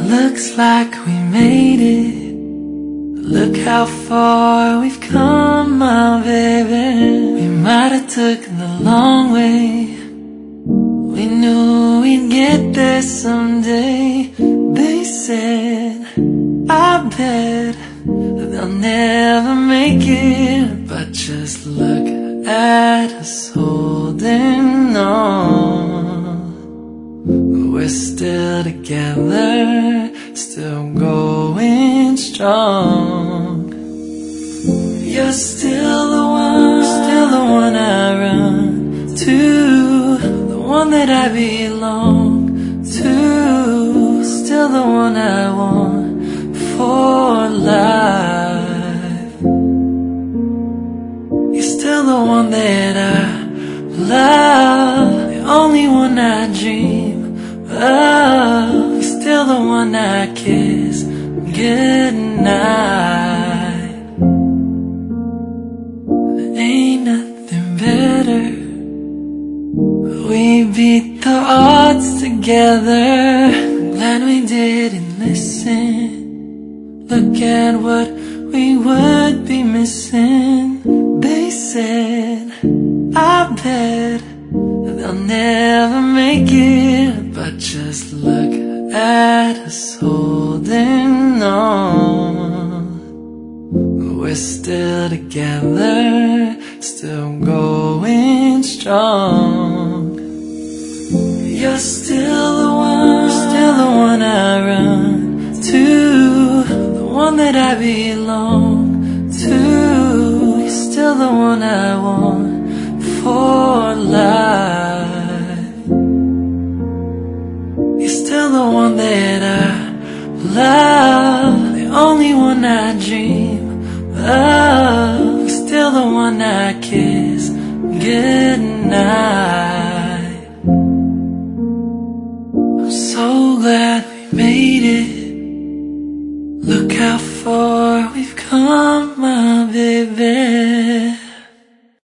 Looks like we made it. Look how far we've come, my baby. We might have taken the long way. We knew we'd get there someday. They said, I bet they'll never make it. But just look at us holding on. We're still together, still going strong. You're still the one I run to, the one that I belong to, still the one I want for life. You're still the one that I love, the only one I dream of. You're still the one I kiss goodnight. There ain't nothing better. We beat the odds together. I'm glad we didn't listen. Look at what we would be missing. They said, I bet they'll never make it. But just look at us holding on. We're still together, still going strong. You're still the one I run to, the one that I belong to. You're still the one I want for life. You're still the one that I love, the only one I dream of. You're still the one I kiss goodnight. I'm so glad we made it. Look how far we've come, my baby.